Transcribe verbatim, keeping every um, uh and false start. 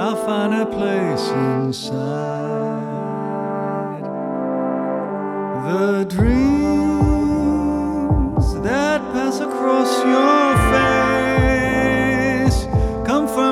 I'll find a place inside. The dreams that pass across your